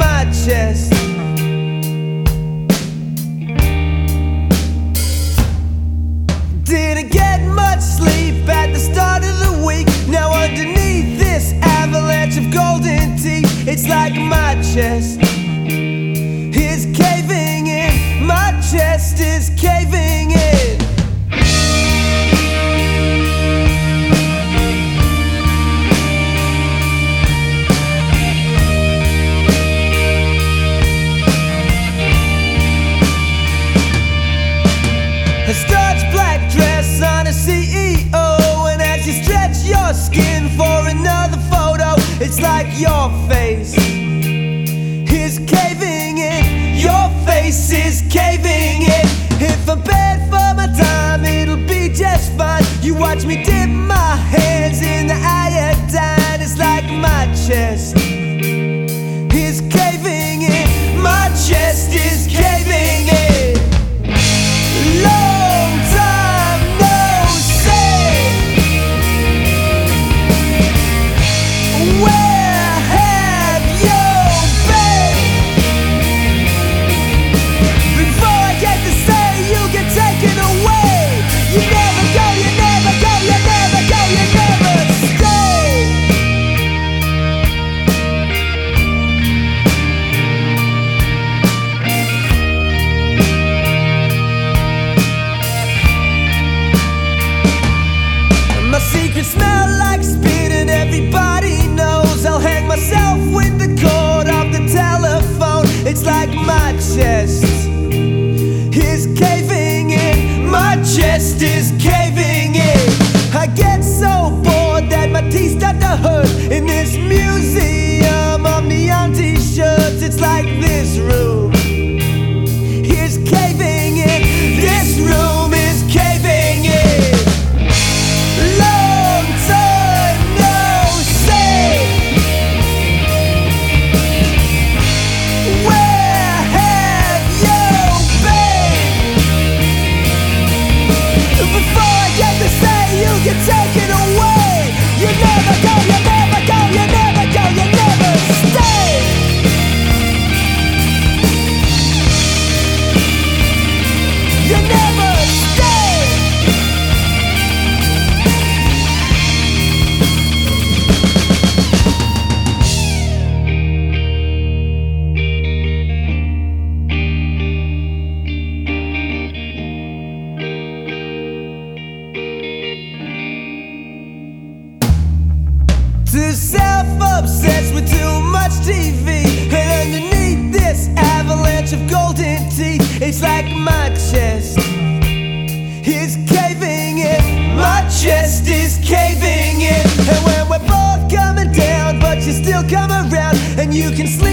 my chest. Didn't get much sleep at the start of the week. Now underneath this avalanche of golden teeth, it's like my chest is caving in. My chest is caving in. A starch black dress on a CEO, and as you stretch your skin for another photo, it's like your face is caving in. Your face is caving in. If I'm bad for my time, it'll be just fine. You watch me dip my hands in the iodine. It's like my chest is caving in. My chest is caving in. Long time no see. Where have you been? Before I get to say, you get taken away. You never go, you never go, you never go, you never stay. My secrets smell like spit and everybody knows. I'll hang myself with the cord off the telephone. It's like my chest is caving in. My chest is caving in. I get so bored that my teeth start to hurt. In this museum of neon t-shirts, it's like this room is caving in. This room is caving in. Long time no see. Where have you been? Before I get to say, you get taken away. You never go, you never go, you never go, you never stay. You never stay. Too self-obsessed with too much TV, and underneath this avalanche of golden teeth, it's like my chest is caving in. My chest is caving in. And when we're both coming down, but you still come around, and you can sleep